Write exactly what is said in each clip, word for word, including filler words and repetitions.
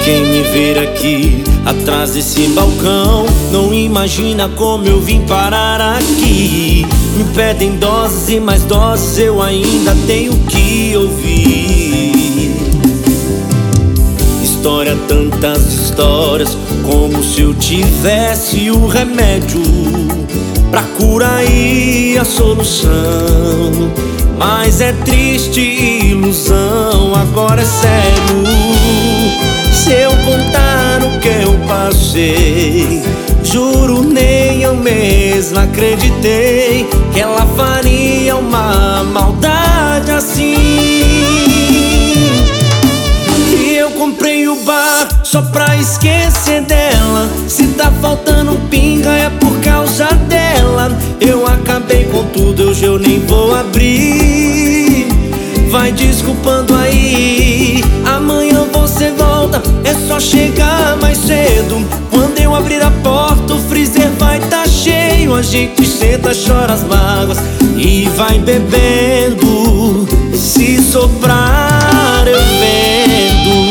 Quem me ver aqui, atrás desse balcão, não imagina como eu vim parar aqui. Me pedem doses e mais doses, eu ainda tenho que ouvir. História, tantas histórias, como se eu tivesse o remédio pra cura e a solução. Mas é triste ilusão, agora é sério. Se eu contar o que eu passei, juro nem eu mesma acreditei que ela faria uma maldade assim. E eu comprei o bar só pra esquecer dela. Se tá faltando pinga é por causa dela. Eu acabei com tudo, hoje eu nem vou abrir. Vai desculpando aí, amanhã você volta, é só chegar mais cedo. Quando eu abrir a porta, o freezer vai tá cheio. A gente senta, chora as mágoas e vai bebendo. Se soprar eu vendo.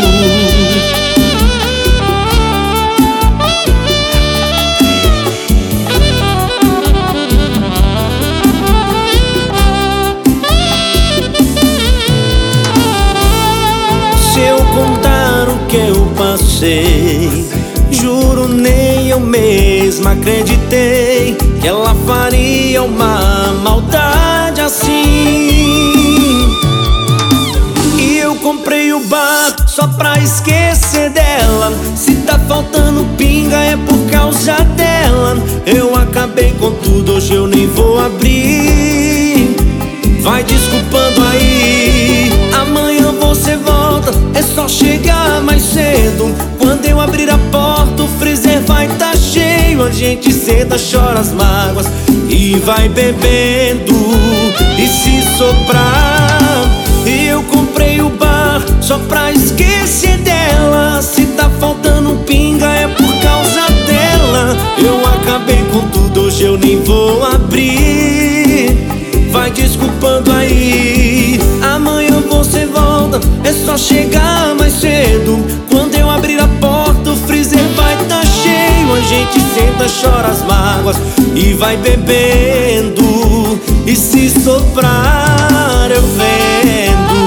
Se eu contar o que eu passei, juro nem eu mesma acreditei que ela faria uma maldade assim. E eu comprei o bar só pra esquecer dela. Se tá faltando pinga é por causa dela. Eu acabei com tudo, hoje eu nem vou abrir. Vai desculpando aí, amanhã você volta, é só chegar mais cedo. Quando eu abrir a porta, o freezer vai tá cheio. A gente senta, chora as mágoas e vai bebendo. E se soprar, eu comprei o bar só pra esquecer dela. Se tá faltando pinga é por causa dela. Eu acabei com tudo, hoje eu nem vou abrir. Vai desculpando aí, amanhã você volta, é só chegar mais cedo. Quando eu abrir a porta, o freezer vai tá cheio. A gente senta, chora as mágoas e vai bebendo. E se soprar eu vendo.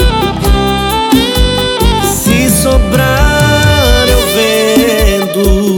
Sobrar eu vendo.